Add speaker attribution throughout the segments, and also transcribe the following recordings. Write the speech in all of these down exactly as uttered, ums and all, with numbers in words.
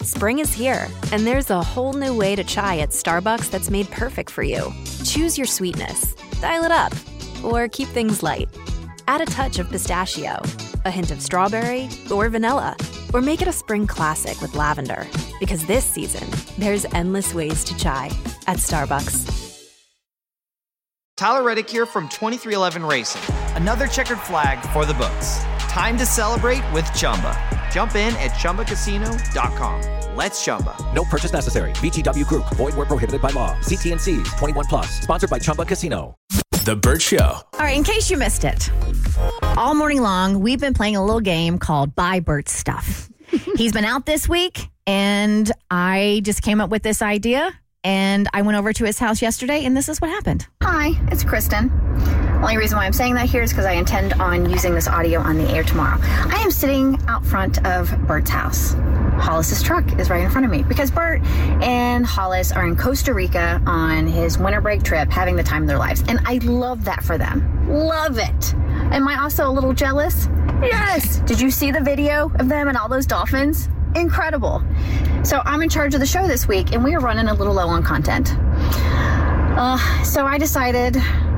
Speaker 1: Spring is here, and there's a whole new way to chai at Starbucks that's made perfect for you. Choose your sweetness, dial it up, or keep things light. Add a touch of pistachio, a hint of strawberry, or vanilla, or make it a spring classic with lavender. Because this season, there's endless ways to chai at Starbucks.
Speaker 2: Tyler Reddick here from twenty-three eleven Racing. Another checkered flag for the books. Time to celebrate with Chumba. Jump in at Chumba Casino dot com. Let's Chumba.
Speaker 3: No purchase necessary. V G W Group. Void where prohibited by law. See T and C's. twenty-one plus. Sponsored by Chumba Casino.
Speaker 4: The Bert Show.
Speaker 5: All right, in case you missed it, all morning long, we've been playing a little game called Buy Bert Stuff. He's been out this week, and I just came up with this idea, and I went over to his house yesterday, and this is what happened.
Speaker 6: Hi, it's Kristen. Only reason why I'm saying that here is because I intend on using this audio on the air tomorrow. I am sitting out front of Bert's house. Hollis's truck is right in front of me because Bert and Hollis are in Costa Rica on his winter break trip, having the time of their lives. And I love that for them. Love it. Am I also a little jealous? Yes. Did you see the video of them and all those dolphins? Incredible. So I'm in charge of the show this week, and we are running a little low on content. Uh, so I decided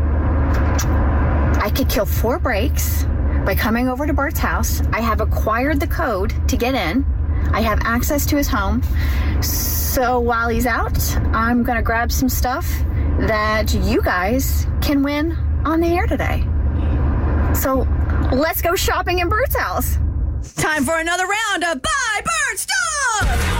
Speaker 6: I could kill four breaks by coming over to Bert's house. I have acquired the code to get in. I have access to his home. So while he's out, I'm going to grab some stuff that you guys can win on the air today. So let's go shopping in Bert's house.
Speaker 5: Time for another round of Buy Bert Stuff!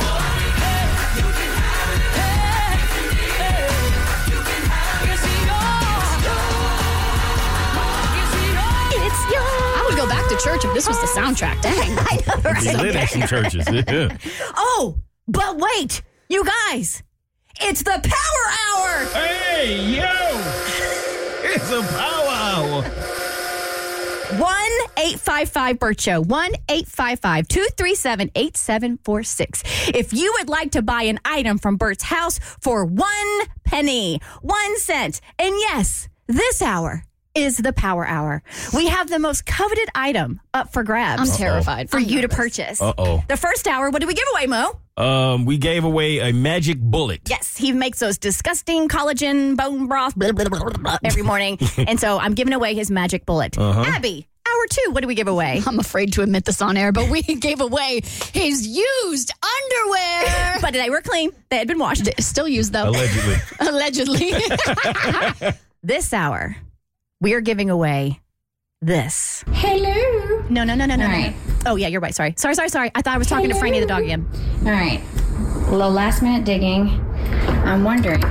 Speaker 7: I would go back to church if this was the soundtrack. Dang.
Speaker 5: I know, right?
Speaker 8: He lit at some churches. Yeah.
Speaker 5: Oh, but wait, you guys, it's the Power Hour.
Speaker 8: Hey, yo! It's a Power Hour.
Speaker 5: one eight five five Bert Show. one eight five five, two three seven, eight seven four six. If you would like to buy an item from Bert's house for one penny, one cent, and yes, this hour is the Power Hour. We have the most coveted item up for grabs.
Speaker 7: I'm terrified.
Speaker 5: For
Speaker 7: I'm
Speaker 5: you
Speaker 7: nervous.
Speaker 5: to purchase.
Speaker 8: Uh-oh.
Speaker 5: The first hour, what did we give away, Mo?
Speaker 8: Um, we gave away a magic bullet.
Speaker 5: Yes, he makes those disgusting collagen bone broth blah, blah, blah, blah, every morning. And so I'm giving away his magic bullet.
Speaker 8: Uh-huh.
Speaker 5: Abby, hour two, what do we give away?
Speaker 7: I'm afraid to admit this on air, but we gave away his used underwear.
Speaker 5: But they were clean. They had been washed.
Speaker 7: Still used, though.
Speaker 8: Allegedly.
Speaker 7: Allegedly.
Speaker 5: This hour, we are giving away this.
Speaker 6: Hello.
Speaker 5: No, no, no, no, no.
Speaker 6: All
Speaker 5: no.
Speaker 6: right.
Speaker 5: Oh, yeah, you're right. Sorry. Sorry, sorry, sorry. I thought I was talking
Speaker 6: Hello.
Speaker 5: to Franny the dog again.
Speaker 6: All right. A little last minute digging. I'm wondering.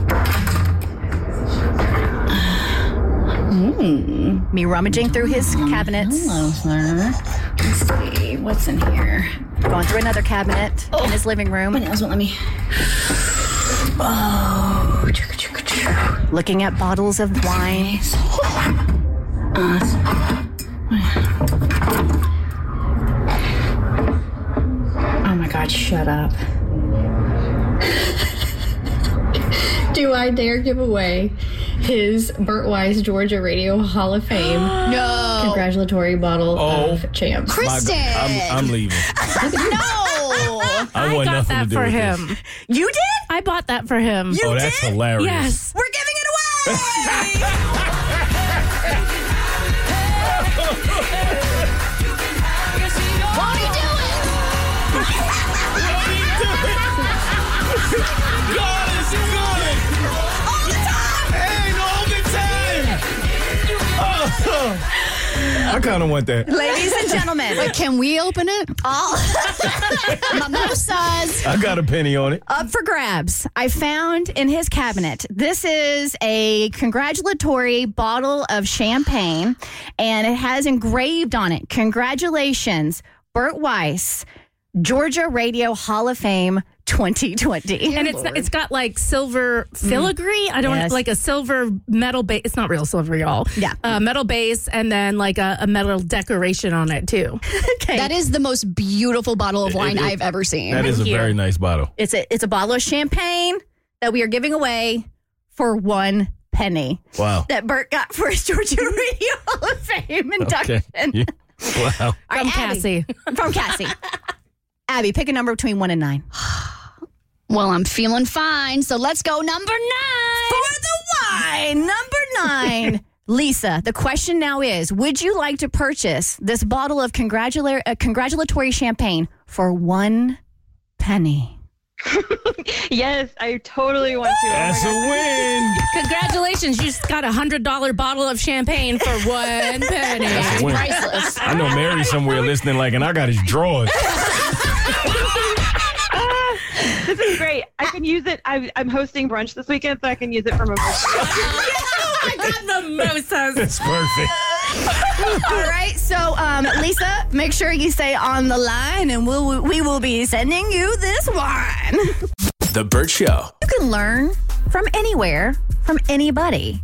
Speaker 5: Mm. Me rummaging through his cabinets.
Speaker 6: Hello, sir. Let's see. What's in here?
Speaker 5: Going through another cabinet
Speaker 6: Oh.
Speaker 5: in his living room.
Speaker 6: My nails won't let me. Oh.
Speaker 5: Looking at bottles of wine.
Speaker 6: Uh, oh my God, shut up. Do I dare give away his Bert Weiss Georgia Radio Hall of Fame
Speaker 7: No.
Speaker 6: congratulatory bottle
Speaker 8: Oh.
Speaker 6: of Champs?
Speaker 7: Kristen.
Speaker 8: I'm, I'm leaving.
Speaker 7: No.
Speaker 8: I want
Speaker 9: got
Speaker 8: nothing
Speaker 9: that
Speaker 8: to do
Speaker 9: for
Speaker 8: with
Speaker 9: him.
Speaker 8: this.
Speaker 5: You did?
Speaker 9: I bought that for him.
Speaker 5: You
Speaker 8: Oh, that's
Speaker 5: did?
Speaker 8: hilarious.
Speaker 9: Yes.
Speaker 5: We're giving it away!
Speaker 7: Won't he do it?
Speaker 8: God is good.
Speaker 5: All the time!
Speaker 8: Ain't all the time. Oh. I kind of want that.
Speaker 5: Ladies and gentlemen,
Speaker 7: Wait, can we open it?
Speaker 5: all
Speaker 7: Mimosas.
Speaker 8: I got a penny on it.
Speaker 5: up for grabs. I found in his cabinet. This is a congratulatory bottle of champagne, and it has engraved on it, congratulations, Bert Weiss, Georgia Radio Hall of Fame twenty twenty.
Speaker 9: And it's it's got like silver filigree. I don't
Speaker 5: Yes.
Speaker 9: like a silver metal base. It's not real silver, y'all.
Speaker 5: Yeah.
Speaker 9: Uh, metal base and then like a, a metal decoration on it too.
Speaker 5: Okay.
Speaker 7: That is the most beautiful bottle of wine
Speaker 8: It- it-
Speaker 7: I've ever seen.
Speaker 8: That is a
Speaker 9: you.
Speaker 8: very nice bottle.
Speaker 5: It's a it's a bottle of champagne that we are giving away for one penny.
Speaker 8: Wow.
Speaker 5: That Bert got for his Georgia Radio Hall of Fame induction.
Speaker 8: Okay. Yeah. Wow.
Speaker 5: All right,
Speaker 9: From
Speaker 5: Abby.
Speaker 9: Cassie.
Speaker 5: From Cassie. Abby, Abby, pick a number between one and nine.
Speaker 7: Well, I'm feeling fine, so let's go number nine.
Speaker 5: For the wine, number nine. Lisa, the question now is, would you like to purchase this bottle of congratula- uh, congratulatory champagne for one penny?
Speaker 4: Yes, I totally want to.
Speaker 8: That's a win.
Speaker 9: Congratulations, you just got a one hundred dollars bottle of champagne for one penny.
Speaker 8: That's a win.
Speaker 7: Priceless.
Speaker 8: I know Mary's somewhere listening like, and I got his drawers.
Speaker 4: This is great. I can use it. I, I'm hosting brunch this weekend, so I can use it for mimosas.
Speaker 9: I got mimosas.
Speaker 8: That's perfect.
Speaker 5: All right, so um, Lisa, make sure you stay on the line, and we'll, we will be sending you this wine.
Speaker 3: The Burt Show.
Speaker 5: You can learn from anywhere, from anybody.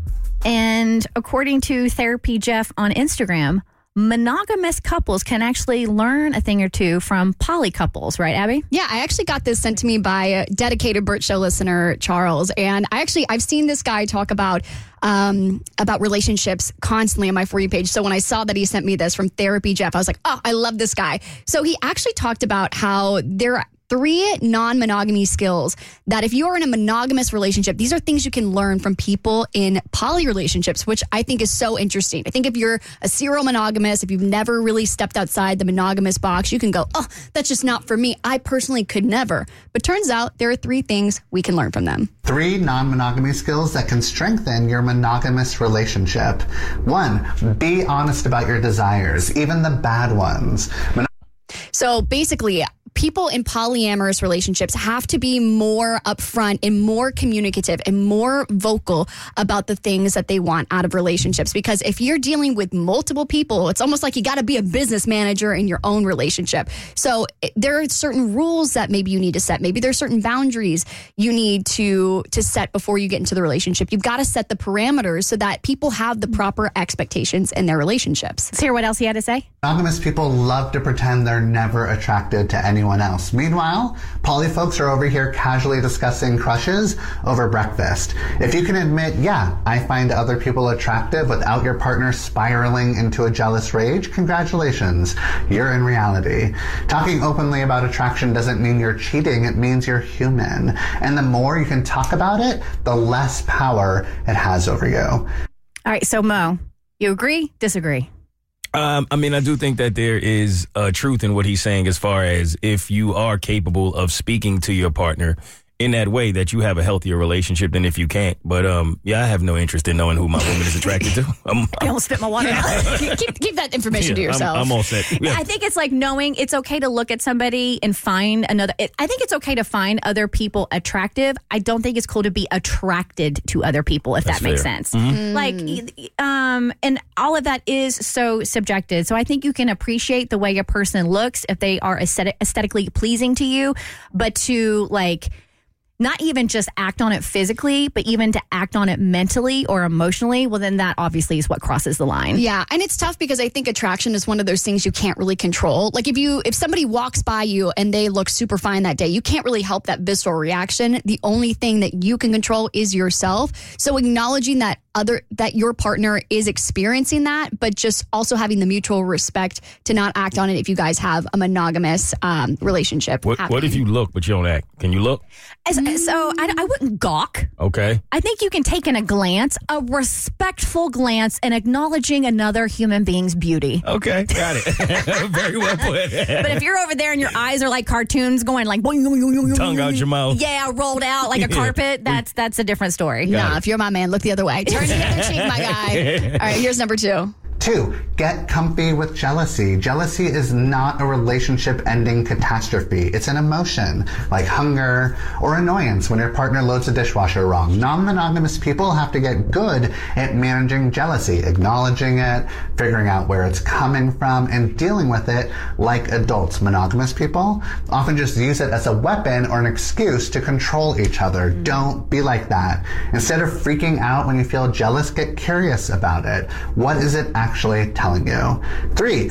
Speaker 5: And according to Therapy Jeff on Instagram, monogamous couples can actually learn a thing or two from poly couples, right, Abby?
Speaker 7: Yeah, I actually got this sent to me by a dedicated Burt Show listener, Charles. And I actually, I've seen this guy talk about um, about relationships constantly on my For You page. So when I saw that he sent me this from Therapy Jeff, I was like, oh, I love this guy. So he actually talked about how there three non-monogamy skills that if you're in a monogamous relationship, these are things you can learn from people in poly relationships, which I think is so interesting. I think if you're a serial monogamous, if you've never really stepped outside the monogamous box, you can go, oh, that's just not for me. I personally could never. But turns out there are three things we can learn from them.
Speaker 10: Three non-monogamy skills that can strengthen your monogamous relationship. One, be honest about your desires, even the bad ones. Mon-
Speaker 7: so basically, people in polyamorous relationships have to be more upfront and more communicative and more vocal about the things that they want out of relationships. Because if you're dealing with multiple people, it's almost like you got to be a business manager in your own relationship. So there are certain rules that maybe you need to set. Maybe there are certain boundaries you need to, to set before you get into the relationship. You've got to set the parameters so that people have the proper expectations in their relationships.
Speaker 5: Let's hear what else he had to say.
Speaker 10: Monogamous people love to pretend they're never attracted to anyone else. Meanwhile, poly folks are over here casually discussing crushes over breakfast. If you can admit, yeah, I find other people attractive without your partner spiraling into a jealous rage, congratulations, you're in reality. Talking openly about attraction doesn't mean you're cheating, it means you're human. And the more you can talk about it, the less power it has over you.
Speaker 5: All right, so Mo, you agree, disagree?
Speaker 8: Um, I mean, I do think that there is uh, truth in what he's saying as far as if you are capable of speaking to your partner in that way, that you have a healthier relationship than if you can't. But um, yeah, I have no interest in knowing who my woman is attracted to. I'm,
Speaker 5: I almost spit my water out.
Speaker 7: keep, keep that information to
Speaker 8: yeah,
Speaker 7: yourself.
Speaker 8: I'm, I'm all set. Yeah.
Speaker 5: I think it's like knowing it's okay to look at somebody and find another. It, I think it's okay to find other people attractive. I don't think it's cool to be attracted to other people, if
Speaker 8: That's
Speaker 5: that makes
Speaker 8: fair.
Speaker 5: sense.
Speaker 8: Mm-hmm.
Speaker 5: Like, um, and all of that is so subjective. So I think you can appreciate the way a person looks if they are aesthetic, aesthetically pleasing to you, but to like, not even just act on it physically, but even to act on it mentally or emotionally, well, then that obviously is what crosses the line.
Speaker 7: Yeah, and it's tough because I think attraction is one of those things you can't really control. Like if you if somebody walks by you and they look super fine that day, you can't really help that visceral reaction. The only thing that you can control is yourself. So acknowledging that other that your partner is experiencing that, but just also having the mutual respect to not act on it if you guys have a monogamous um, relationship.
Speaker 8: What, what if you look, but you don't act? Can you look?
Speaker 5: As, so I, I wouldn't gawk.
Speaker 8: Okay.
Speaker 5: I think you can take in a glance, a respectful glance, and acknowledging another human being's beauty.
Speaker 8: Okay, got it. Very well put.
Speaker 5: But if you're over there and your eyes are like cartoons going like boing, boing, boing, boing,
Speaker 8: tongue out your mouth,
Speaker 5: yeah, rolled out like a carpet, that's that's a different story.
Speaker 7: Nah, if you're my man, look the other way. Turn the other cheek, my guy. All right, here's number two.
Speaker 10: Two, get comfy with jealousy. Jealousy is not a relationship-ending catastrophe. It's an emotion, like hunger or annoyance when your partner loads the dishwasher wrong. Non-monogamous people have to get good at managing jealousy, acknowledging it, figuring out where it's coming from, and dealing with it like adults. Monogamous people often just use it as a weapon or an excuse to control each other. Mm-hmm. Don't be like that. Instead of freaking out when you feel jealous, get curious about it. What is it actually actually telling you? Three.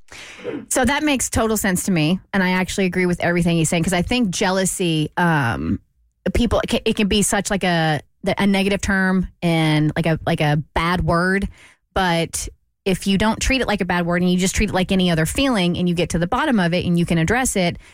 Speaker 5: So that makes total sense to me, and I actually agree with everything he's saying, because I think jealousy, um, people, it can, it can be such like a a negative term and like a like a bad word, but if you don't treat it like a bad word and you just treat it like any other feeling and you get to the bottom of it and you can address it,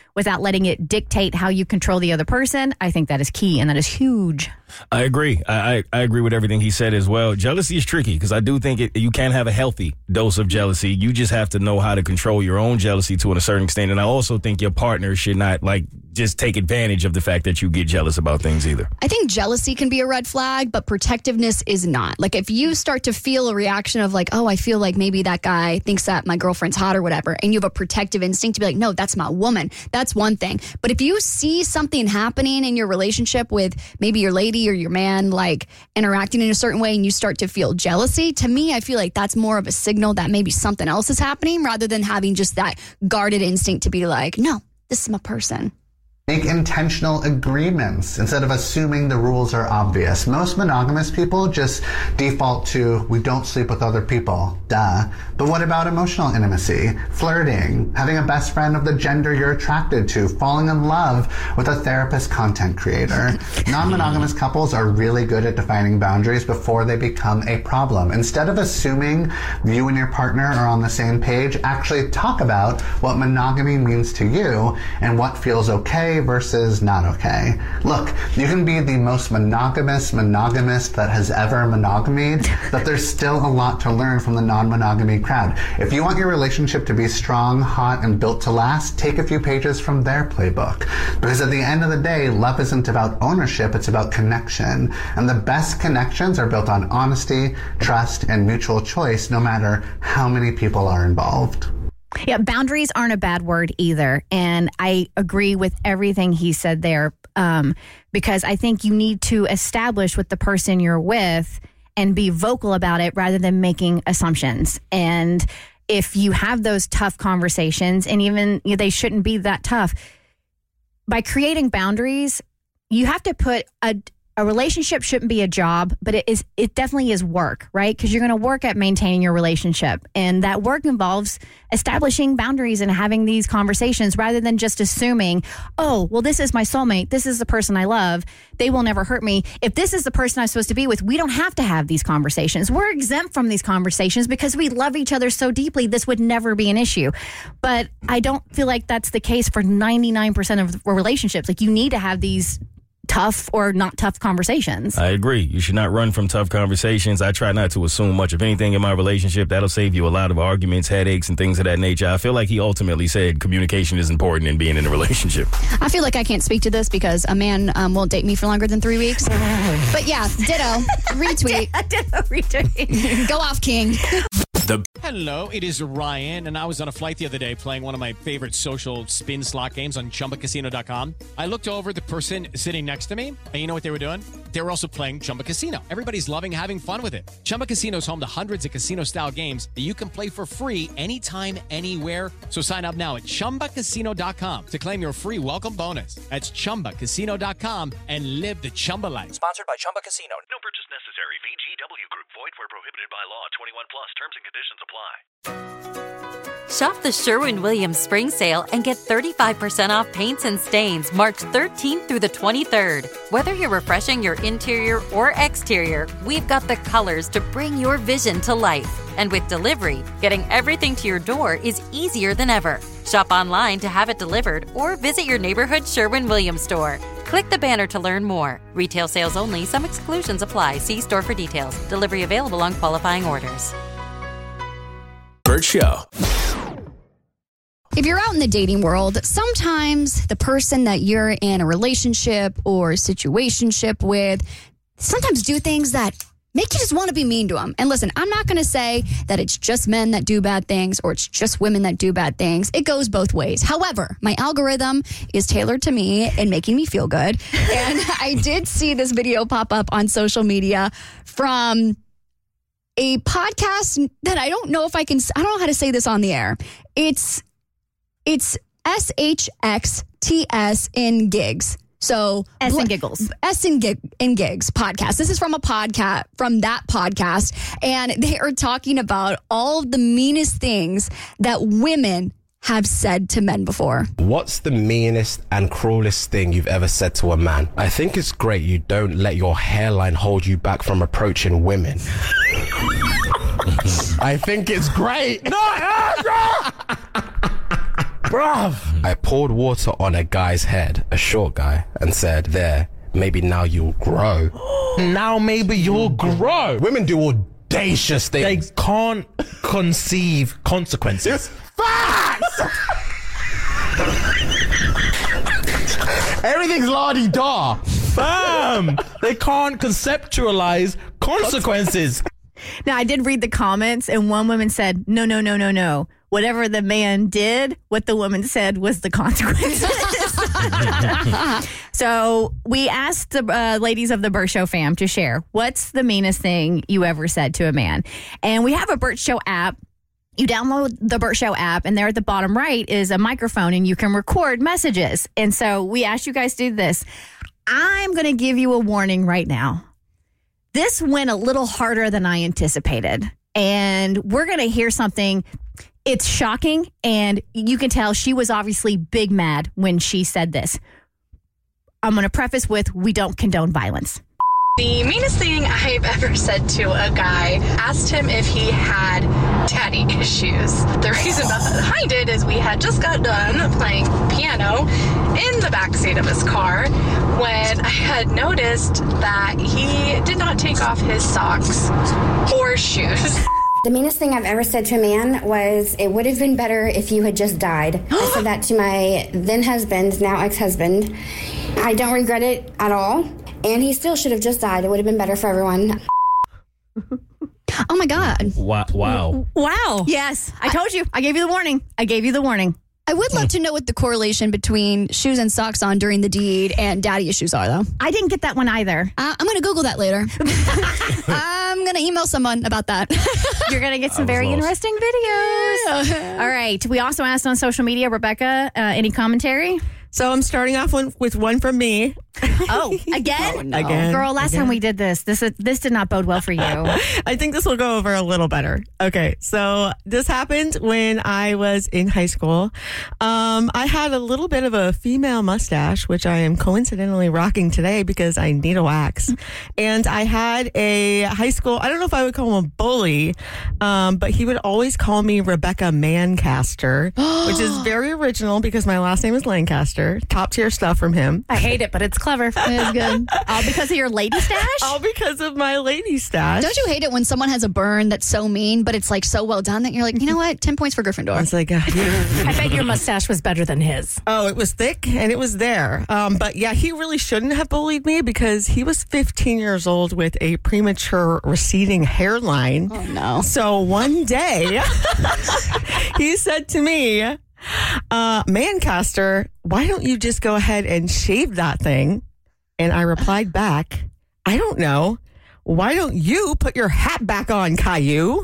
Speaker 5: without letting it dictate how you control the other person, I think that is key, and that is huge.
Speaker 8: I agree. I, I, I agree with everything he said as well. Jealousy is tricky because I do think it, you can have a healthy dose of jealousy. You just have to know how to control your own jealousy to a certain extent. And I also think your partner should not like just take advantage of the fact that you get jealous about things either.
Speaker 7: I think jealousy can be a red flag, but protectiveness is not. Like if you start to feel a reaction of like, oh, I feel like maybe that guy thinks that my girlfriend's hot or whatever, and you have a protective instinct to be like, no, that's my woman. That's one thing. But if you see something happening in your relationship with maybe your lady or your man, like interacting in a certain way, and you start to feel jealousy, to me, I feel like that's more of a signal that maybe something else is happening rather than having just that guarded instinct to be like, no, this is my person.
Speaker 10: Make intentional agreements instead of assuming the rules are obvious. Most monogamous people just default to, we don't sleep with other people, duh. But what about emotional intimacy, flirting, having a best friend of the gender you're attracted to, falling in love with a therapist content creator? Non-monogamous couples are really good at defining boundaries before they become a problem. Instead of assuming you and your partner are on the same page, actually talk about what monogamy means to you and what feels okay versus not okay. Look, you can be the most monogamous monogamist that has ever monogamied, but there's still a lot to learn from the non-monogamy crowd. If you want your relationship to be strong, hot, and built to last, take a few pages from their playbook. Because at the end of the day, love isn't about ownership, it's about connection. And the best connections are built on honesty, trust, and mutual choice, no matter how many people are involved.
Speaker 5: Yeah, boundaries aren't a bad word either. And I agree with everything he said there, um, because I think you need to establish with the person you're with and be vocal about it rather than making assumptions. And if you have those tough conversations, and even you know, they shouldn't be that tough, by creating boundaries, you have to put a A relationship shouldn't be a job, but it is. It definitely is work, right? Because you're going to work at maintaining your relationship, and that work involves establishing boundaries and having these conversations rather than just assuming, oh, well, this is my soulmate. This is the person I love. They will never hurt me. If this is the person I'm supposed to be with, we don't have to have these conversations. We're exempt from these conversations because we love each other so deeply. This would never be an issue. But I don't feel like that's the case for ninety-nine percent of relationships. Like you need to have these tough or not tough conversations.
Speaker 8: I agree. You should not run from tough conversations. I try not to assume much of anything in my relationship. That'll save you a lot of arguments, headaches, and things of that nature. I feel like he ultimately said communication is important in being in a relationship.
Speaker 7: I feel like I can't speak to this because a man um, won't date me for longer than three weeks. But yeah, ditto. Retweet.
Speaker 5: Ditto, retweet.
Speaker 7: Go off, King.
Speaker 11: The- Hello, it is Ryan, and I was on a flight the other day playing one of my favorite social spin slot games on Chumba Casino dot com. I looked over at the person sitting next to me, and you know what they were doing? They were also playing Chumba Casino. Everybody's loving having fun with it. Chumba Casino is home to hundreds of casino-style games that you can play for free anytime, anywhere. So sign up now at Chumba Casino dot com to claim your free welcome bonus. That's Chumba Casino dot com and live the Chumba life.
Speaker 3: Sponsored by Chumba Casino.
Speaker 12: No purchase necessary. V G W Group. Void where prohibited by law. twenty-one plus. Terms and conditions apply.
Speaker 13: Shop the Sherwin-Williams spring sale and get thirty-five percent off paints and stains March thirteenth through the twenty-third. Whether you're refreshing your interior or exterior, we've got the colors to bring your vision to life. And with delivery, getting everything to your door is easier than ever. Shop online to have it delivered or visit your neighborhood Sherwin-Williams store. Click the banner to learn more. Retail sales only. Some exclusions apply. See store for details. Delivery available on qualifying orders.
Speaker 3: Bert Show.
Speaker 7: If you're out in the dating world, sometimes the person that you're in a relationship or situationship with sometimes do things that make you just want to be mean to them. And listen, I'm not going to say that it's just men that do bad things or it's just women that do bad things. It goes both ways. However, my algorithm is tailored to me and making me feel good. And I did see this video pop up on social media from a podcast that I don't know if I can, I don't know how to say this on the air. It's, it's S H X T S in gigs. So
Speaker 5: S and Giggles.
Speaker 7: S and, Gig, and Gigs podcast. This is from a podcast, from that podcast. And they are talking about all the meanest things that women have said to men before.
Speaker 14: What's the meanest and cruelest thing you've ever said to a man? I think it's great you don't let your hairline hold you back from approaching women. I think it's great. No, Bruv. I poured water on a guy's head, a short guy, and said, there, maybe now you'll grow. Now maybe you'll grow. Women do audacious things.
Speaker 15: They can't conceive consequences.
Speaker 14: Facts! Everything's la-di-da.
Speaker 15: Fam! They can't conceptualize consequences.
Speaker 5: Now, I did read the comments, and one woman said, no, no, no, no, no. Whatever the man did, what the woman said was the consequences. So we asked the uh, ladies of the Burt Show fam to share, what's the meanest thing you ever said to a man? And we have a Burt Show app. You download the Burt Show app, and there at the bottom right is a microphone, and you can record messages. And so we asked you guys to do this. I'm going to give you a warning right now. This went a little harder than I anticipated. And we're going to hear something. It's shocking, and you can tell she was obviously big mad when she said this. I'm going to preface with, we don't condone violence.
Speaker 16: The meanest thing I've ever said to a guy, asked him if he had daddy issues. The reason behind it is we had just got done playing piano in the backseat of his car when I had noticed that he did not take off his socks or shoes.
Speaker 17: The meanest thing I've ever said to a man was, it would have been better if you had just died. I said that to my then husband, now ex-husband. I don't regret it at all. And he still should have just died. It would have been better for everyone.
Speaker 7: Oh, my God.
Speaker 8: Wow. Wow.
Speaker 5: Wow. Yes. I told you. I gave you the warning. I gave you the warning.
Speaker 7: I would love to know what the correlation between shoes and socks on during the deed and daddy issues are, though.
Speaker 5: I didn't get that one either.
Speaker 7: Uh, I'm going to Google that later. I'm going to email someone about that.
Speaker 5: You're going to get some very lost. interesting videos. All right. We also asked on social media, Rebecca, uh, any commentary?
Speaker 18: So I'm starting off one, with one from me.
Speaker 5: Oh, again?
Speaker 18: Oh, no. Again.
Speaker 5: Girl, last
Speaker 18: again.
Speaker 5: time we did this, this this did not bode well for you.
Speaker 18: I think this will go over a little better. Okay, so this happened when I was in high school. Um, I had a little bit of a female mustache, which I am coincidentally rocking today because I need a wax. And I had a high school, I don't know if I would call him a bully, um, but he would always call me Rebecca Mancaster, which is very original because my last name is Lancaster. Top tier stuff from him.
Speaker 5: I hate it, but it's clever. It is good. All because of your lady stash?
Speaker 18: All because of my lady stash.
Speaker 7: Don't you hate it when someone has a burn that's so mean, but it's like so well done that you're like, you know what? ten points for Gryffindor.
Speaker 18: It's like, uh,
Speaker 9: I bet your mustache was better than his.
Speaker 18: Oh, it was thick and it was there. Um, but yeah, he really shouldn't have bullied me because he was fifteen years old with a premature receding hairline.
Speaker 7: Oh, no.
Speaker 18: So one day, he said to me, uh, Mancaster, why don't you just go ahead and shave that thing? And I replied back, I don't know. Why don't you put your hat back on, Caillou?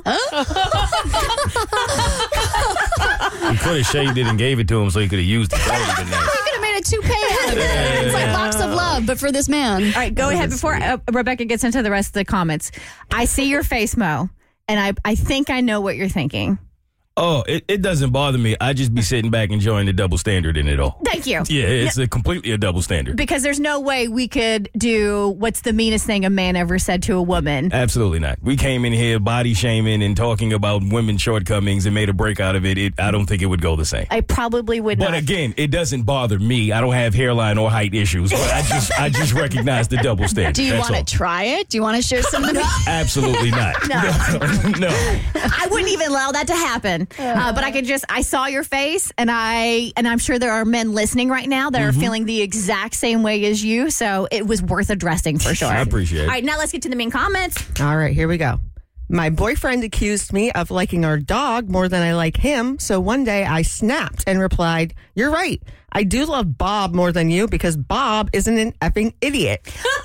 Speaker 8: You could have shaved it and gave it to him so he could have used it. That would have been nice.
Speaker 7: You could have made a toupee out of it. It's like locks of love, but for this man.
Speaker 5: All right, go ahead. Before uh, Rebecca gets into the rest of the comments, I see your face, Mo, and I, I think I know what you're thinking.
Speaker 8: Oh, it, it doesn't bother me. I just be sitting back enjoying the double standard in it all.
Speaker 5: Thank you.
Speaker 8: Yeah, it's a completely a double standard.
Speaker 5: Because there's no way we could do what's the meanest thing a man ever said to a woman.
Speaker 8: Absolutely not. We came in here body shaming and talking about women's shortcomings and made a break out of it. it I don't think it would go the same.
Speaker 5: I probably would not.
Speaker 8: But again, it doesn't bother me. I don't have hairline or height issues. But I just I just recognize the double standard.
Speaker 7: Do you
Speaker 8: want
Speaker 7: to try it? Do you want to share some of the
Speaker 8: Absolutely not.
Speaker 5: No.
Speaker 8: no. no.
Speaker 5: I wouldn't even allow that to happen. Uh, but I could just, I saw your face, and I, and I'm sure there are men listening right now that
Speaker 8: Mm-hmm.
Speaker 5: are feeling the exact same way as you. So it was worth addressing for sure.
Speaker 8: I appreciate it.
Speaker 5: All right, now let's get to the main comments.
Speaker 18: All right, here we go. My boyfriend accused me of liking our dog more than I like him. So one day I snapped and replied, you're right. I do love Bob more than you because Bob isn't an effing idiot.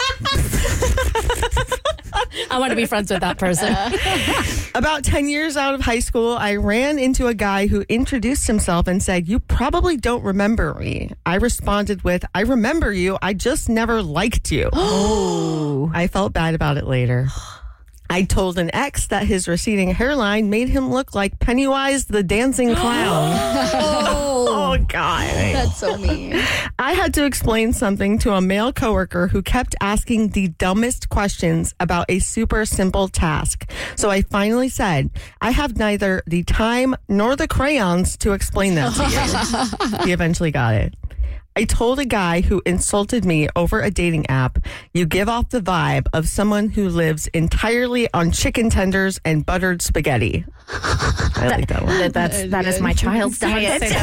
Speaker 9: I want to be friends with that person.
Speaker 18: About ten years out of high school, I ran into a guy who introduced himself and said, you probably don't remember me. I responded with, I remember you. I just never liked you. Oh. I felt bad about it later. I told an ex that his receding hairline made him look like Pennywise the dancing clown.
Speaker 5: Oh.
Speaker 18: Oh, God.
Speaker 7: That's so mean.
Speaker 18: I had to explain something to a male coworker who kept asking the dumbest questions about a super simple task. So I finally said, I have neither the time nor the crayons to explain that to you. He eventually got it. I told a guy who insulted me over a dating app, you give off the vibe of someone who lives entirely on chicken tenders and buttered spaghetti. I like that one.
Speaker 6: That, that's, that is my child's diet.
Speaker 9: Say that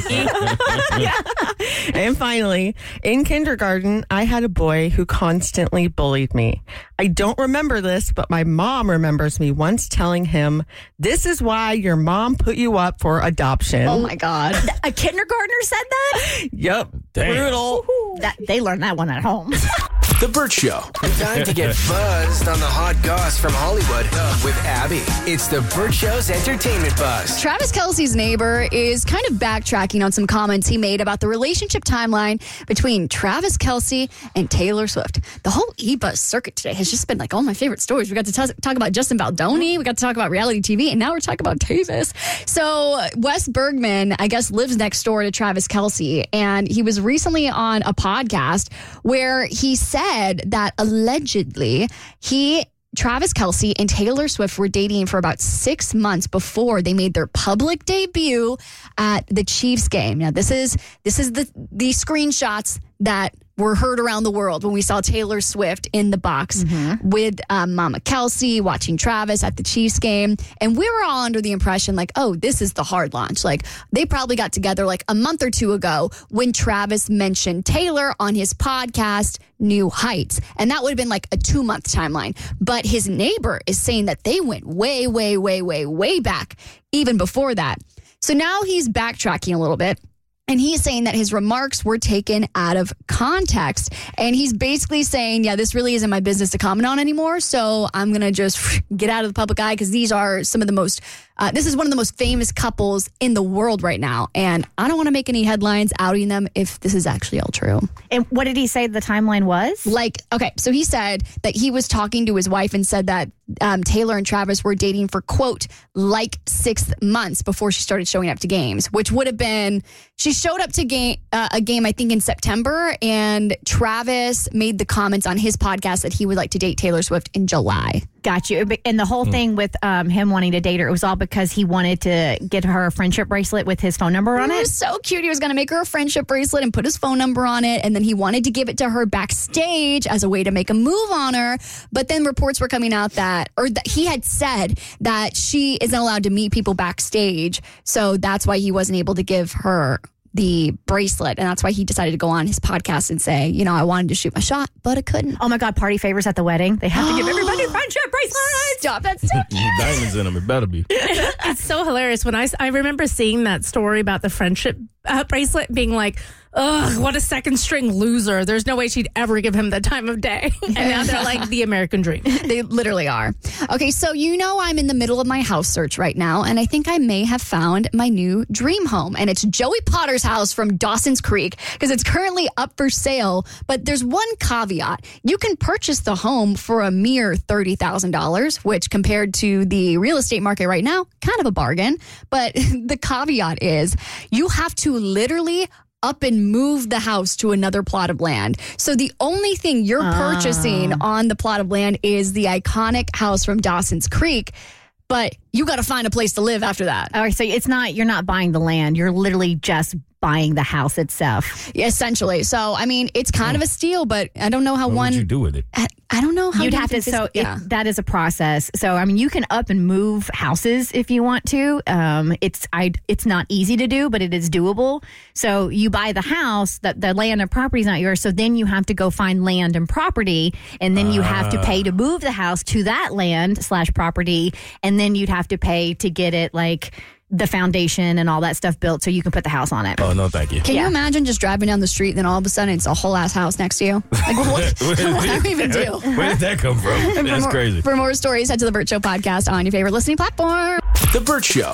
Speaker 9: about Mikey.
Speaker 18: Yeah. And finally, in kindergarten, I had a boy who constantly bullied me. I don't remember this, but my mom remembers me once telling him, this is why your mom put you up for adoption.
Speaker 7: Oh, my God.
Speaker 5: A kindergartner said that?
Speaker 18: Yep.
Speaker 8: Damn.
Speaker 18: Brutal.
Speaker 5: That, they learned that one at home.
Speaker 19: The Burt Show. Time to get buzzed on the hot goss from Hollywood with Abby. It's the Burt Show's entertainment buzz.
Speaker 7: Travis Kelce's neighbor is kind of backtracking on some comments he made about the relationship timeline between Travis Kelce and Taylor Swift. The whole E-Buzz circuit today has just been like all my favorite stories. We got to t- talk about Justin Baldoni. We got to talk about reality T V. And now we're talking about Tavis. So Wes Bergman, I guess, lives next door to Travis Kelce. And he was recently on a podcast where he said that allegedly he Travis Kelce and Taylor Swift were dating for about six months before they made their public debut at the Chiefs game. Now, this is this is the the screenshots that were heard around the world when we saw Taylor Swift in the box mm-hmm. with um, Mama Kelce watching Travis at the Chiefs game. And we were all under the impression like, oh, this is the hard launch. Like they probably got together like a month or two ago when Travis mentioned Taylor on his podcast, New Heights. And that would have been like a two month timeline. But his neighbor is saying that they went way, way, way, way, way back even before that. So now he's backtracking a little bit. And he's saying that his remarks were taken out of context. And he's basically saying, yeah, this really isn't my business to comment on anymore. So I'm going to just get out of the public eye because these are some of the most, uh, this is one of the most famous couples in the world right now. And I don't want to make any headlines outing them if this is actually all true.
Speaker 5: And what did he say the timeline was?
Speaker 7: Like, okay, so he said that he was talking to his wife and said that um, Taylor and Travis were dating for, quote, like six months before she started showing up to games, which would have been, she showed up to game, uh, a game, I think, in September, and Travis made the comments on his podcast that he would like to date Taylor Swift in July.
Speaker 5: Got you. And the whole mm. thing with um, him wanting to date her, it was all because he wanted to get her a friendship bracelet with his phone number on it.
Speaker 7: It was so cute. He was going to make her a friendship bracelet and put his phone number on it. And then he wanted to give it to her backstage as a way to make a move on her. But then reports were coming out that, or that he had said that she isn't allowed to meet people backstage. So that's why he wasn't able to give her the bracelet. And that's why he decided to go on his podcast and say, you know, I wanted to shoot my shot, but I couldn't.
Speaker 5: Oh my God, party favors at the wedding. They have to give everybody friendship bracelets.
Speaker 7: Stop, that's so cute.
Speaker 8: Diamonds in them, it better be.
Speaker 9: It's so hilarious. When I, I remember seeing that story about the friendship uh, bracelet being like, ugh, what a second string loser. There's no way she'd ever give him the time of day. And now they're like the American dream.
Speaker 7: They literally are. Okay, so you know I'm in the middle of my house search right now, and I think I may have found my new dream home. And it's Joey Potter's house from Dawson's Creek because it's currently up for sale. But there's one caveat. You can purchase the home for a mere thirty thousand dollars, which compared to the real estate market right now, kind of a bargain. But the caveat is you have to literally up and move the house to another plot of land. So the only thing you're
Speaker 5: Ah.
Speaker 7: purchasing on the plot of land is the iconic house from Dawson's Creek, but you got to find a place to live after that.
Speaker 5: All right, so it's not, you're not buying the land. You're literally just buying the house itself.
Speaker 7: Yeah, essentially. So, I mean, it's kind of a steal, but I don't know how
Speaker 8: What
Speaker 7: one...
Speaker 8: would you do with it?
Speaker 7: I, I don't know how
Speaker 5: You'd
Speaker 7: you
Speaker 5: have
Speaker 7: can
Speaker 5: to,
Speaker 7: phys-
Speaker 5: so
Speaker 7: yeah.
Speaker 5: it, that is a process. So, I mean, you can up and move houses if you want to. Um, it's I, it's not easy to do, but it is doable. So you buy the house, that the land and property is not yours. So then you have to go find land and property, and then you have to pay to move the house to that land slash property, and then you'd have to pay to get it like the foundation and all that stuff built so you can put the house on it.
Speaker 8: Oh, no, thank you.
Speaker 7: Can you imagine just driving down the street and then all of a sudden it's a whole ass house next to you? Like, what, what do I even do?
Speaker 8: Where did that come from?
Speaker 7: And for
Speaker 8: That's
Speaker 7: more,
Speaker 8: crazy.
Speaker 7: For more stories, head to the Burt Show podcast on your favorite listening platform.
Speaker 19: The Burt Show.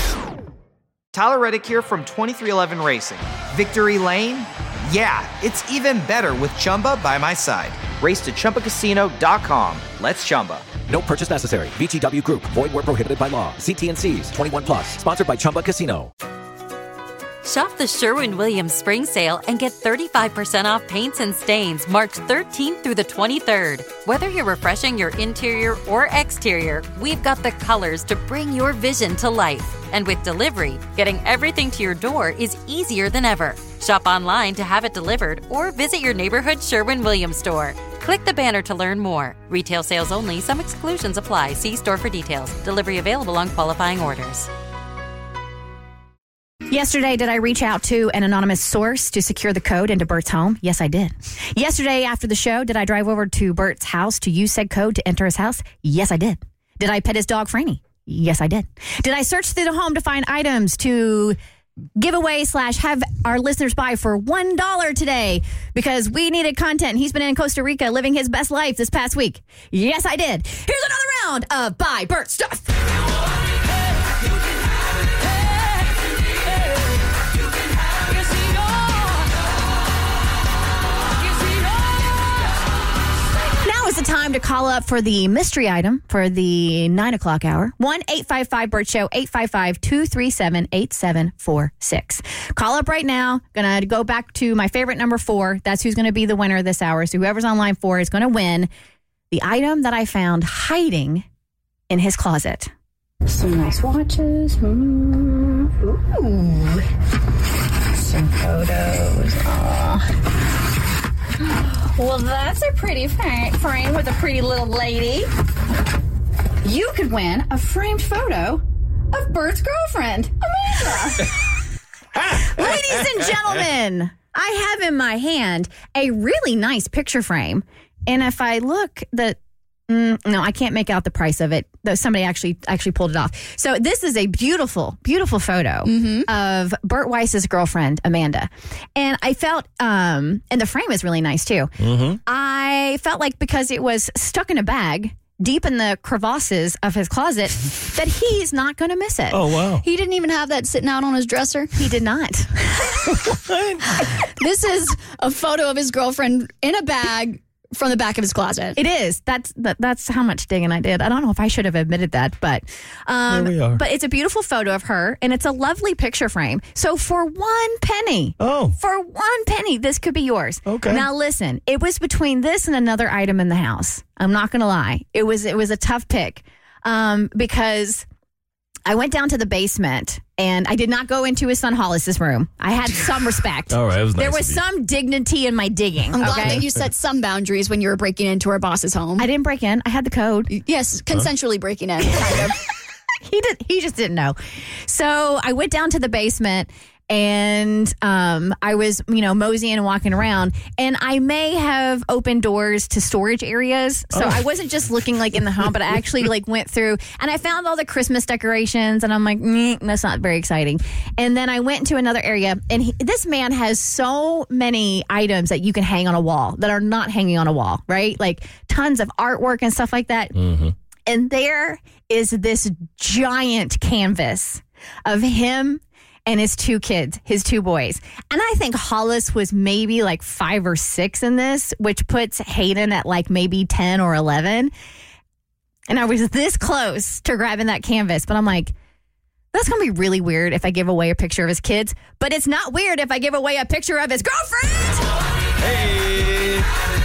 Speaker 2: Tyler Reddick here from twenty-three eleven Racing. Victory Lane? Yeah, it's even better with Chumba by my side. Race to Chumba Casino dot com. Let's Chumba.
Speaker 3: No purchase necessary. V G W Group. Void where prohibited by law. See T and C's. twenty-one plus. Sponsored by Chumba Casino.
Speaker 13: Shop the Sherwin-Williams spring sale and get thirty-five percent off paints and stains March thirteenth through the twenty-third. Whether you're refreshing your interior or exterior, we've got the colors to bring your vision to life. And with delivery, getting everything to your door is easier than ever. Shop online to have it delivered or visit your neighborhood Sherwin-Williams store. Click the banner to learn more. Retail sales only. Some exclusions apply. See store for details. Delivery available on qualifying orders.
Speaker 5: Yesterday, did I reach out to an anonymous source to secure the code into Bert's home? Yes, I did. Yesterday, after the show, did I drive over to Bert's house to use said code to enter his house? Yes, I did. Did I pet his dog, Franny? Yes, I did. Did I search through the home to find items to give away slash have our listeners buy for one dollar today because we needed content? He's been in Costa Rica living his best life this past week. Yes, I did. Here's another round of Buy Bert Stuff. Now is the time to call up for the mystery item for the nine o'clock hour. one eight five five Bert Show, eight five five, two three seven, eight seven four six. Call up right now. Going to go back to my favorite number four. That's who's going to be the winner this hour. So whoever's on line four is going to win the item that I found hiding in his closet.
Speaker 17: Some nice watches. Mm. Ooh. Some photos. Aww. Well, that's a pretty frame with a pretty little lady. You could win a framed photo of Bert's girlfriend, Amanda.
Speaker 5: Ladies and gentlemen, I have in my hand a really nice picture frame. And if I look, the mm, no, I can't make out the price of it. Though somebody actually actually pulled it off. So this is a beautiful, beautiful photo mm-hmm. of Bert Weiss's girlfriend, Amanda. And I felt, um, and the frame is really nice too. Mm-hmm. I felt like because it was stuck in a bag deep in the crevasses of his closet that he's not going to miss it.
Speaker 15: Oh, wow.
Speaker 7: He didn't even have that sitting out on his dresser?
Speaker 5: He did not.
Speaker 7: This is a photo of his girlfriend in a bag from the back of his closet.
Speaker 5: It is. That's that, that's how much digging I did. I don't know if I should have admitted that, but um,
Speaker 15: Here we are.
Speaker 5: But it's a beautiful photo of her, and it's a lovely picture frame. So for one penny,
Speaker 15: oh,
Speaker 5: for one penny, this could be yours.
Speaker 15: Okay.
Speaker 5: Now listen, it was between this and another item in the house. I'm not going to lie. It was it was a tough pick um, because I went down to the basement. And I did not go into his son Hollis's room. I had some respect.
Speaker 8: All right, it was nice
Speaker 5: there was
Speaker 8: of you.
Speaker 5: some dignity in my digging.
Speaker 7: I'm glad
Speaker 5: okay?
Speaker 7: that you set some boundaries when you were breaking into our boss's home.
Speaker 5: I didn't break in. I had the code.
Speaker 7: Yes, consensually huh? breaking in, kind of.
Speaker 5: he did. He just didn't know. So I went down to the basement. And um, I was, you know, moseying and walking around, and I may have opened doors to storage areas. So oh. I wasn't just looking like in the home, but I actually like went through and I found all the Christmas decorations, and I'm like, mm, that's not very exciting. And then I went into another area, and he, this man has so many items that you can hang on a wall that are not hanging on a wall, right? Like tons of artwork and stuff like that. Mm-hmm. And there is this giant canvas of him and his two kids, his two boys. And I think Hollis was maybe like five or six in this, which puts Hayden at like maybe ten or eleven. And I was this close to grabbing that canvas, but I'm like, that's going to be really weird if I give away a picture of his kids. But it's not weird if I give away a picture of his girlfriend.
Speaker 8: Hey.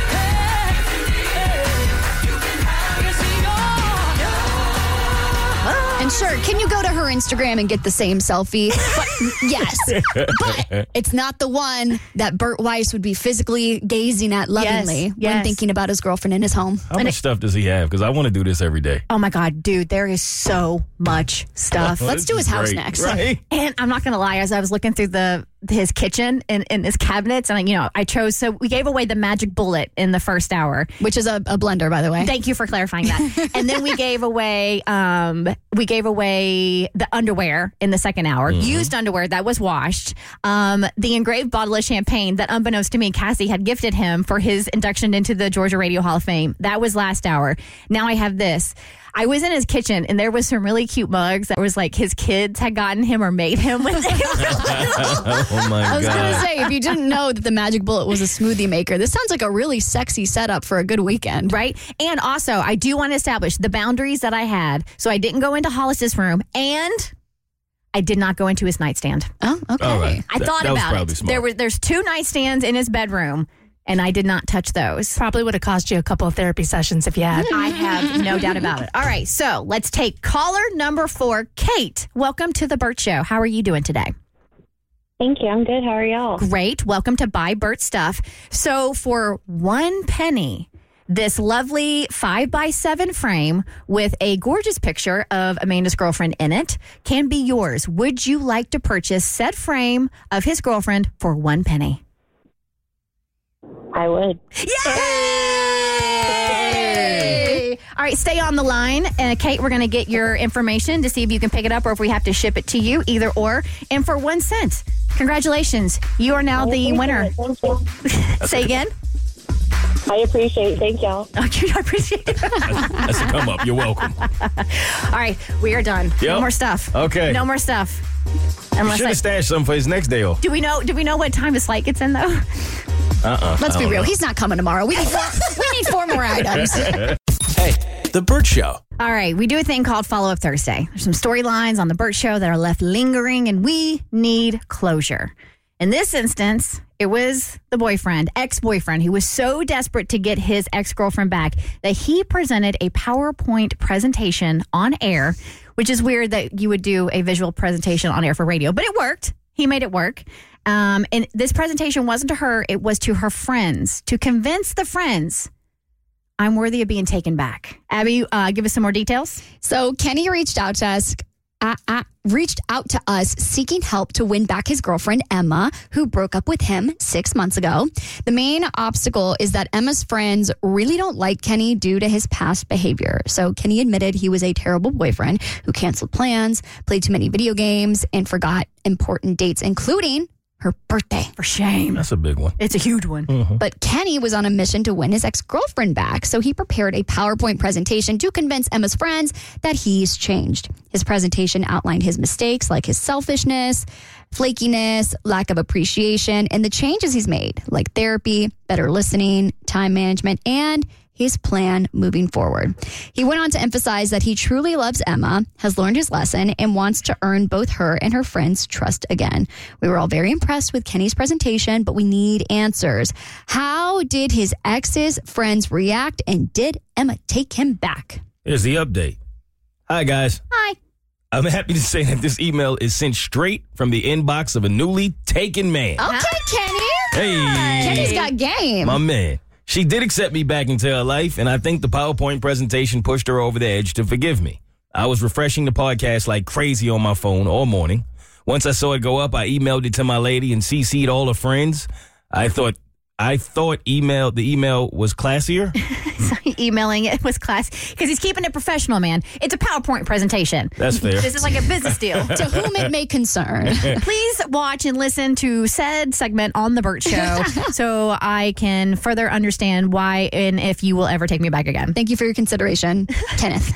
Speaker 7: And sure, can you go to her Instagram and get the same selfie? But, yes. But it's not the one that Bert Weiss would be physically gazing at lovingly
Speaker 5: yes,
Speaker 7: when
Speaker 5: yes.
Speaker 7: thinking about his girlfriend in his home.
Speaker 8: How much it, stuff does he have? Because I want to do this every day.
Speaker 5: Oh, my God, dude, there is so much stuff.
Speaker 7: Oh, Let's do his house
Speaker 8: great.
Speaker 7: next.
Speaker 8: Right?
Speaker 5: And I'm not going to lie, as I was looking through the his kitchen and, and his cabinets, and I, you know, I chose, so we gave away the magic bullet in the first hour.
Speaker 7: Which is a, a blender, by the way.
Speaker 5: Thank you for clarifying that. And then we gave away, um, we gave away the underwear in the second hour, mm-hmm. used underwear that was washed, um, the engraved bottle of champagne that, unbeknownst to me, Cassie had gifted him for his induction into the Georgia Radio Hall of Fame. That was last hour. Now I have this. I was in his kitchen, and there was some really cute mugs that was like his kids had gotten him or made him when they were
Speaker 8: Oh, my God.
Speaker 7: I was going to say, if you didn't know that the Magic Bullet was a smoothie maker, this sounds like a really sexy setup for a good weekend.
Speaker 5: Right? And also, I do want to establish the boundaries that I had. So I didn't go into Hollis's room, and I did not go into his nightstand.
Speaker 7: Oh, okay.
Speaker 8: All right.
Speaker 5: I
Speaker 8: That-
Speaker 5: thought
Speaker 8: that was
Speaker 5: about
Speaker 8: probably
Speaker 5: it.
Speaker 8: smart.
Speaker 5: There were there's two nightstands in his bedroom, and I did not touch those.
Speaker 9: Probably would have cost you a couple of therapy sessions if you had.
Speaker 5: I have no doubt about it. All right, so let's take caller number four, Kate. Welcome to the Burt Show. How are you doing today?
Speaker 20: Thank you. I'm good. How are y'all?
Speaker 5: Great. Welcome to Buy Burt Stuff. So for one penny, this lovely five by seven frame with a gorgeous picture of Amanda's girlfriend in it can be yours. Would you like to purchase said frame of his girlfriend for one penny?
Speaker 20: I would.
Speaker 5: Yay! All right, stay on the line. Uh, Kate, we're going to get your information to see if you can pick it up or if we have to ship it to you, either or. And for one cent, congratulations. You are now the winner.
Speaker 20: It. Thank you.
Speaker 5: Say again?
Speaker 20: I appreciate it. Thank y'all.
Speaker 5: Okay, I appreciate it.
Speaker 8: That's a come up. You're welcome.
Speaker 5: All right, we are done.
Speaker 8: Yep.
Speaker 5: No more stuff.
Speaker 8: Okay.
Speaker 5: No more stuff.
Speaker 8: You
Speaker 5: Unless
Speaker 8: should
Speaker 5: I,
Speaker 8: have stashed something for his next day off.
Speaker 5: do we know? Do we know what time his flight gets in though?
Speaker 8: Uh-uh.
Speaker 7: Let's
Speaker 8: I
Speaker 7: be
Speaker 8: don't
Speaker 7: real.
Speaker 8: know.
Speaker 7: He's not coming tomorrow. We need four, we need four more items.
Speaker 19: Hey, The Burt Show.
Speaker 5: All right, we do a thing called Follow Up Thursday. There's some storylines on the Burt Show that are left lingering, and we need closure. In this instance, it was the boyfriend, ex-boyfriend, who was so desperate to get his ex-girlfriend back that he presented a PowerPoint presentation on air, which is weird that you would do a visual presentation on air for radio, but it worked. He made it work. Um, and this presentation wasn't to her, it was to her friends, to convince the friends I'm worthy of being taken back. Abby, uh, give us some more details.
Speaker 7: So Kenny reached out to us. Uh, uh, reached out to us seeking help to win back his girlfriend, Emma, who broke up with him six months ago. The main obstacle is that Emma's friends really don't like Kenny due to his past behavior. So Kenny admitted he was a terrible boyfriend who canceled plans, played too many video games, and forgot important dates, including her birthday.
Speaker 5: For shame.
Speaker 8: That's a big one.
Speaker 5: It's a huge one.
Speaker 8: Mm-hmm.
Speaker 7: But Kenny was on a mission to win his ex-girlfriend back, so he prepared a PowerPoint presentation to convince Emma's friends that he's changed. His presentation outlined his mistakes, like his selfishness, flakiness, lack of appreciation, and the changes he's made, like therapy, better listening, time management, and his plan moving forward. He went on to emphasize that he truly loves Emma, has learned his lesson, and wants to earn both her and her friends' trust again. We were all very impressed with Kenny's presentation, but we need answers. How did his ex's friends react, and did Emma take him back?
Speaker 8: Here's the update. Hi, guys.
Speaker 5: Hi.
Speaker 8: I'm happy to say that this email is sent straight from the inbox of a newly taken man.
Speaker 7: Okay, Kenny.
Speaker 8: Hey.
Speaker 7: Kenny's got game.
Speaker 8: My man. She did accept me back into her life, and I think the PowerPoint presentation pushed her over the edge to forgive me. I was refreshing the podcast like crazy on my phone all morning. Once I saw it go up, I emailed it to my lady and C C'd all her friends. I thought I thought email the email was classier.
Speaker 5: So emailing it was class because he's keeping it professional, man. It's a PowerPoint presentation.
Speaker 8: That's fair.
Speaker 5: This is like a business deal.
Speaker 7: To whom it may concern.
Speaker 5: Please watch and listen to said segment on The Burt Show so I can further understand why and if you will ever take me back again.
Speaker 7: Thank you for your consideration, Kenneth.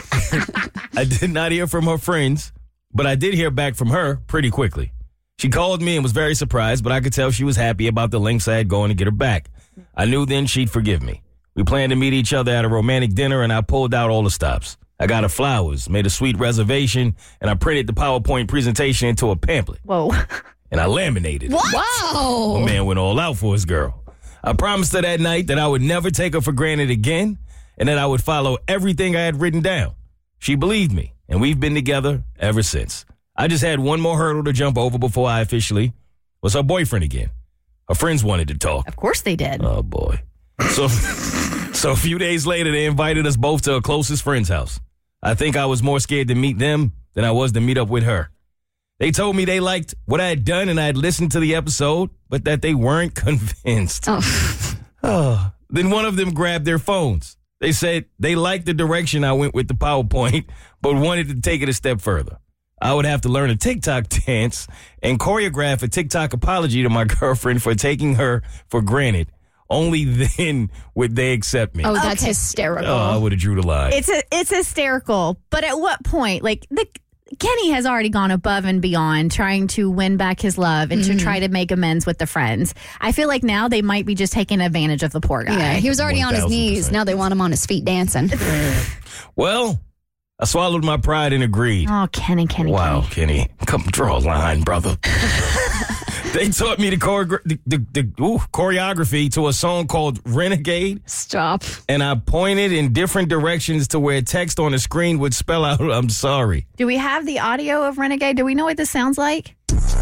Speaker 8: I did not hear from her friends, but I did hear back from her pretty quickly. She called me and was very surprised, but I could tell she was happy about the lengths I had gone to get her back. I knew then she'd forgive me. We planned to meet each other at a romantic dinner, and I pulled out all the stops. I got her flowers, made a sweet reservation, and I printed the PowerPoint presentation into a pamphlet.
Speaker 5: Whoa.
Speaker 8: And I laminated it.
Speaker 7: What? Whoa.
Speaker 8: My man went all out for his girl. I promised her that night that I would never take her for granted again, and that I would follow everything I had written down. She believed me, and we've been together ever since. I just had one more hurdle to jump over before I officially was her boyfriend again. Her friends wanted to talk.
Speaker 5: Of course they did.
Speaker 8: Oh, boy. So, so a few days later, they invited us both to her closest friend's house. I think I was more scared to meet them than I was to meet up with her. They told me they liked what I had done and I had listened to the episode, but that they weren't convinced.
Speaker 7: Oh.
Speaker 8: Oh. Then one of them grabbed their phones. They said they liked the direction I went with the PowerPoint, but wanted to take it a step further. I would have to learn a TikTok dance and choreograph a TikTok apology to my girlfriend for taking her for granted. Only then would they accept me.
Speaker 7: Oh, that's
Speaker 5: Okay.
Speaker 7: hysterical.
Speaker 8: Oh, I would have drew the line.
Speaker 5: It's a, it's hysterical. But at what point? Like, the Kenny has already gone above and beyond trying to win back his love and
Speaker 7: Mm-hmm.
Speaker 5: to try to make amends with the friends. I feel like now they might be just taking advantage of the poor guy.
Speaker 7: Yeah, he was already on his
Speaker 8: one thousand
Speaker 7: knees.
Speaker 8: percent.
Speaker 7: Now they want him on his feet dancing.
Speaker 8: Well, I swallowed my pride and agreed.
Speaker 5: Oh, Kenny, Kenny,
Speaker 8: Wow,
Speaker 5: Kenny.
Speaker 8: Kenny. Come draw a line, brother. They taught me the, chore- the, the, the ooh, choreography to a song called Renegade.
Speaker 7: Stop.
Speaker 8: And I pointed in different directions to where text on the screen would spell out, I'm sorry.
Speaker 5: Do we have the audio of Renegade? Do we know what this sounds like?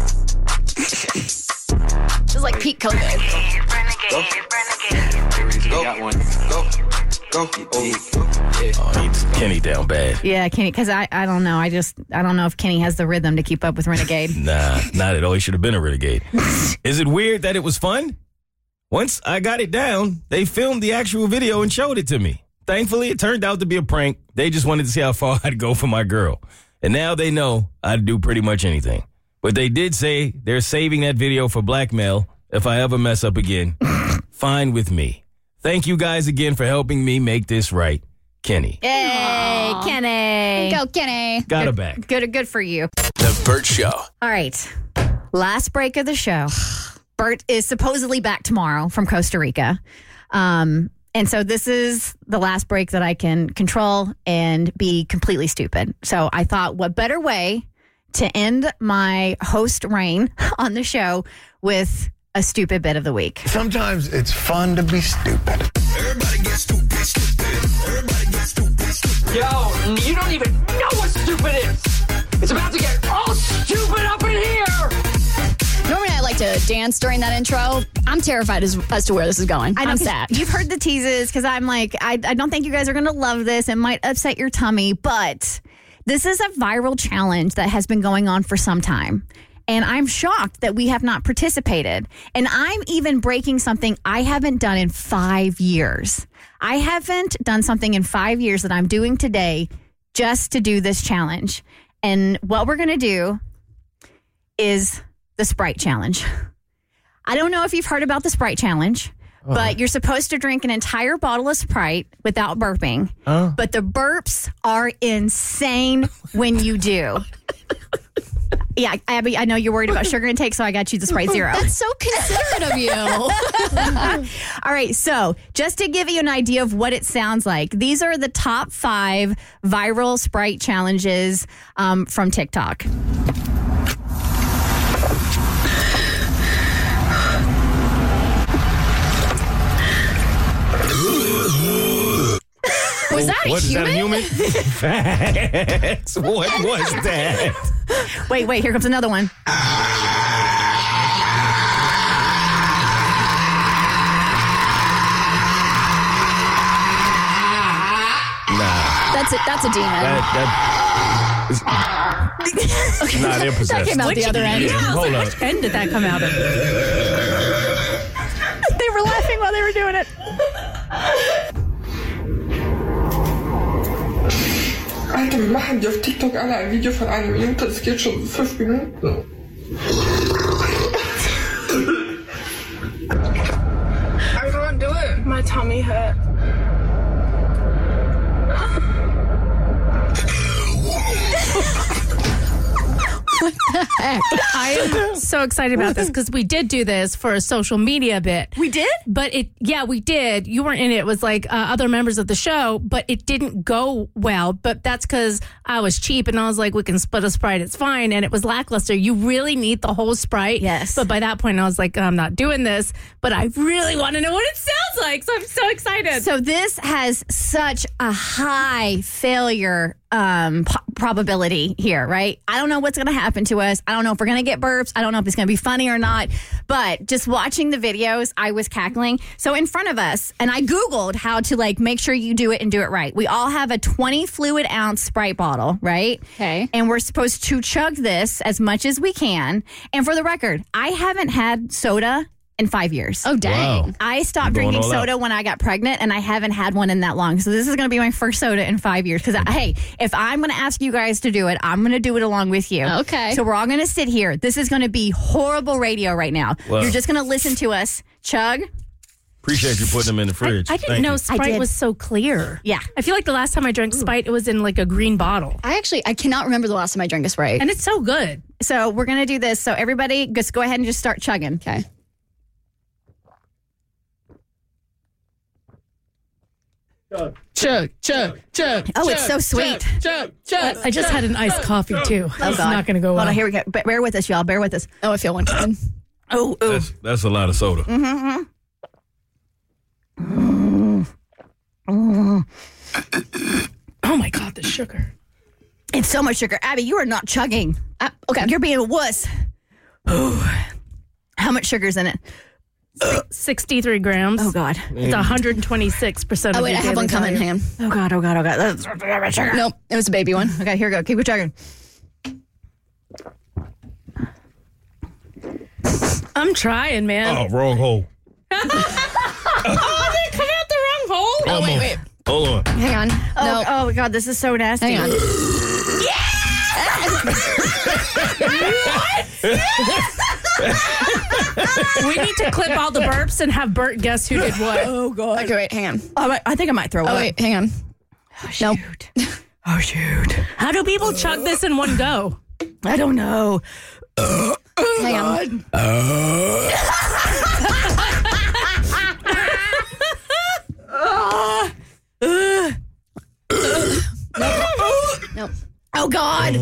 Speaker 7: It's like Pete Coco.
Speaker 21: Go. Got one. Go. Go.
Speaker 8: Oh, he's Kenny down bad.
Speaker 5: Yeah, Kenny, because I, I don't know. I just, I don't know if Kenny has the rhythm to keep up with Renegade.
Speaker 8: Nah, not at all. He should have been a renegade. Is it weird that it was fun? Once I got it down, they filmed the actual video and showed it to me. Thankfully, it turned out to be a prank. They just wanted to see how far I'd go for my girl. And now they know I'd do pretty much anything. But they did say they're saving that video for blackmail if I ever mess up again. Fine with me. Thank you guys again for helping me make this right. Kenny.
Speaker 5: Yay,
Speaker 7: Aww.
Speaker 5: Kenny.
Speaker 7: Go, Kenny.
Speaker 8: Got her
Speaker 5: good,
Speaker 8: back.
Speaker 5: Good, good for you.
Speaker 19: The Burt Show.
Speaker 5: All right. Last break of the show. Burt is supposedly back tomorrow from Costa Rica. Um, and so this is the last break that I can control and be completely stupid. So I thought, what better way to end my host reign on the show with a stupid bit of the week.
Speaker 22: Sometimes it's fun to be stupid.
Speaker 21: Everybody gets stupid, stupid. Everybody gets stupid, stupid. Yo, you don't even know what stupid is. It's about to get all stupid up in here.
Speaker 7: Normally I like to dance during that intro. I'm terrified as, as to where this is going.
Speaker 5: I know,
Speaker 7: I'm sad.
Speaker 5: You've heard the teases because I'm like, I, I don't think you guys are going to love this. It might upset your tummy, but this is a viral challenge that has been going on for some time. And I'm shocked that we have not participated. And I'm even breaking something I haven't done in five years. I haven't done something in five years that I'm doing today just to do this challenge. And what we're going to do is the Sprite challenge. I don't know if you've heard about the Sprite challenge, oh. but you're supposed to drink an entire bottle of Sprite without burping. Oh. But the burps are insane when you do. Yeah, Abby, I know you're worried about sugar intake, so I got you the Sprite Zero.
Speaker 7: That's so considerate of you.
Speaker 5: All right, so just to give you an idea of what it sounds like, these are the top five viral Sprite challenges um, from TikTok.
Speaker 7: Was that a
Speaker 8: what,
Speaker 7: human?
Speaker 8: Is that a human? Facts. What was that?
Speaker 5: Wait, wait, here comes another one.
Speaker 8: Nah.
Speaker 7: That's it. That's a demon.
Speaker 8: That, that is, nah, they're possessed.
Speaker 7: That came out
Speaker 9: Which-
Speaker 7: the other end.
Speaker 9: Yeah, I was
Speaker 8: Hold
Speaker 9: like,
Speaker 8: up.
Speaker 9: which end did that come out of?
Speaker 5: They were laughing while they were doing it.
Speaker 23: Alter, wir machen die auf TikTok alle ein Video von einer Minute, das geht schon fünf Minuten. I can't do it. My tummy hurt.
Speaker 7: What the heck?
Speaker 9: I am so excited about this because we did do this for a social media bit.
Speaker 5: We did?
Speaker 9: But it, yeah, we did. You weren't in it. It was like uh, other members of the show, but it didn't go well. But that's because I was cheap and I was like, we can split a Sprite. It's fine. And it was lackluster. You really need the whole Sprite.
Speaker 5: Yes.
Speaker 9: But by that point, I was like, I'm not doing this. But I really want to know what it sounds like. So I'm so excited.
Speaker 5: So this has such a high failure um, p- probability here, right? I don't know what's going to happen to us. I don't know if we're going to get burps. I don't know if it's going to be funny or not. But just watching the videos, I was cackling. So in front of us, and I Googled how to like make sure you do it and do it right. We all have a twenty fluid ounce Sprite bottle, right?
Speaker 7: Okay.
Speaker 5: And we're supposed to chug this as much as we can. And for the record, I haven't had soda in five years.
Speaker 7: Oh, dang.
Speaker 8: Wow.
Speaker 5: I stopped
Speaker 8: Going
Speaker 5: drinking
Speaker 8: all out.
Speaker 5: soda when I got pregnant, and I haven't had one in that long. So this is going to be my first soda in five years. Because, hey, if I'm going to ask you guys to do it, I'm going to do it along with you.
Speaker 7: Okay.
Speaker 5: So we're all going to sit here. This is going to be horrible radio right now.
Speaker 8: Wow.
Speaker 5: You're just going to listen to us chug.
Speaker 8: Appreciate you putting them in the fridge.
Speaker 9: I didn't
Speaker 8: Thank
Speaker 9: know
Speaker 8: you.
Speaker 5: I
Speaker 9: Sprite
Speaker 5: did.
Speaker 9: was so clear.
Speaker 5: Yeah.
Speaker 9: I feel like the last time I drank Sprite, it was in like a green bottle.
Speaker 7: I actually, I cannot remember the last time I drank a Sprite.
Speaker 9: And it's so good.
Speaker 5: So we're going to do this. So everybody, just go ahead and just start chugging.
Speaker 7: Okay.
Speaker 5: Chug.
Speaker 18: chug, chug, chug.
Speaker 5: Oh, it's
Speaker 18: chug,
Speaker 5: so sweet.
Speaker 18: Chug, chug, chug,
Speaker 9: I just had an iced coffee too.
Speaker 5: Oh,
Speaker 9: It's
Speaker 5: God.
Speaker 9: not going to go well.
Speaker 5: Hold on, here we go. Bear bear with us, y'all. Bear with us.
Speaker 7: Oh, I feel one coming.
Speaker 5: Oh, oh.
Speaker 8: That's, that's a lot of soda.
Speaker 5: Mm-hmm. Mm-hmm.
Speaker 9: Oh my God, the sugar.
Speaker 5: It's so much sugar. Abby, you are not chugging.
Speaker 7: Uh, okay.
Speaker 5: You're being a wuss. Ooh. How much sugar's in it?
Speaker 9: sixty-three grams.
Speaker 5: Oh, God.
Speaker 9: It's one hundred twenty-six percent
Speaker 7: Oh,
Speaker 9: of
Speaker 7: wait,
Speaker 9: your
Speaker 7: I have
Speaker 9: daily
Speaker 7: one coming.
Speaker 9: value.
Speaker 7: Hang on.
Speaker 5: Oh, God, oh, God, oh, God. That's so much sugar.
Speaker 7: Nope, it was a baby one.
Speaker 5: Okay, here we go. Keep it chugging.
Speaker 9: I'm trying, man.
Speaker 8: Oh, wrong hole.
Speaker 9: Oh, they come out the wrong hole.
Speaker 7: Oh, wait, wait.
Speaker 8: Hold on.
Speaker 7: Hang on.
Speaker 5: Oh,
Speaker 7: No.
Speaker 5: oh, God, this is so nasty.
Speaker 7: Hang on.
Speaker 9: We need to clip all the burps and have Bert guess who did what.
Speaker 5: Oh, God.
Speaker 7: Okay, wait, hang on.
Speaker 5: Oh, I- I think I might throw
Speaker 7: Oh,
Speaker 5: up.
Speaker 7: wait, hang on.
Speaker 5: Oh, shoot.
Speaker 7: Nope.
Speaker 5: Oh, shoot.
Speaker 9: How do people chug this in one go?
Speaker 5: I don't know.
Speaker 7: Hang on. Nope.
Speaker 5: Oh, God.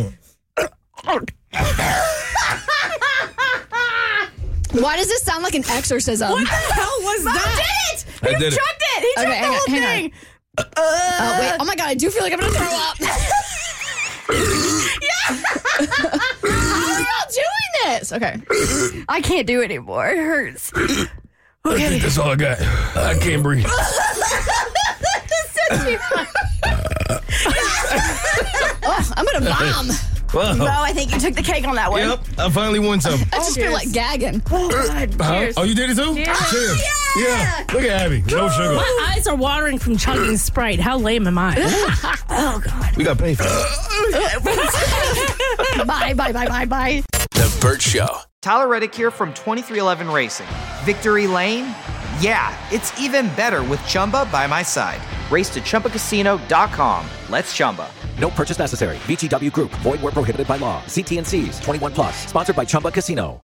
Speaker 7: Why does this sound like an exorcism?
Speaker 5: What the hell was
Speaker 7: Mom
Speaker 5: that?
Speaker 7: did it!
Speaker 8: I
Speaker 5: He
Speaker 8: did it.
Speaker 5: chugged it. He
Speaker 7: Okay,
Speaker 5: chugged
Speaker 7: hang
Speaker 5: the
Speaker 7: on,
Speaker 5: whole
Speaker 7: hang on.
Speaker 5: thing.
Speaker 7: Oh, wait. Oh, my God. I do feel like I'm going to throw up. How are y'all doing this? Okay.
Speaker 5: I can't do it anymore. It hurts.
Speaker 8: I think that's all I got. I can't breathe.
Speaker 7: Oh, I'm going to vom.
Speaker 8: Whoa.
Speaker 5: Bo, I think you took the cake on that one.
Speaker 8: Yep, I finally won something.
Speaker 7: I just feel like gagging.
Speaker 5: Oh, God.
Speaker 8: Huh?
Speaker 5: Cheers.
Speaker 8: Oh, you did it too?
Speaker 9: Cheers.
Speaker 8: Cheers. Yeah. Look at Abby. No sugar.
Speaker 9: My eyes are watering from chugging Sprite. How lame am I?
Speaker 5: Oh, God.
Speaker 8: We got paid for it.
Speaker 5: Bye, bye, bye, bye, bye.
Speaker 19: The Burt Show.
Speaker 2: Tyler Reddick here from twenty-three eleven Racing. Victory Lane? Yeah, it's even better with Chumba by my side. Race to Chumba Casino dot com. Let's Chumba.
Speaker 3: No purchase necessary. V G W Group. Void where prohibited by law. See T and C's. twenty-one plus. Sponsored by Chumba Casino.